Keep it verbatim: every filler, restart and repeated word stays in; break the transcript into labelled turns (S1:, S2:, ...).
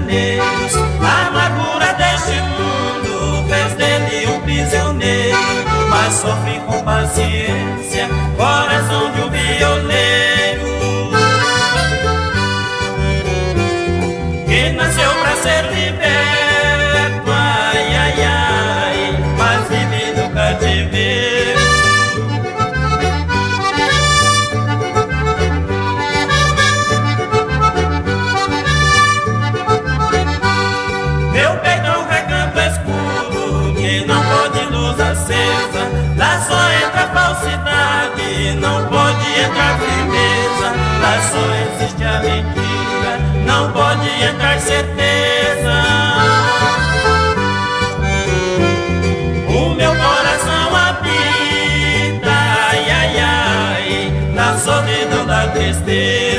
S1: prisioneiros. A amargura deste mundo fez dele um prisioneiro, mas sofre com paciência, coração de um violeiro, que nasceu pra ser liberto, ai, ai, ai, mas vive no cativeiro. Meu peito é um recanto escuro que não pode luz acesa, lá só entra falsidade, não pode entrar firmeza, lá só existe a mentira, não pode entrar certeza. O meu coração habita, ai, ai, ai, na solidão da tristeza.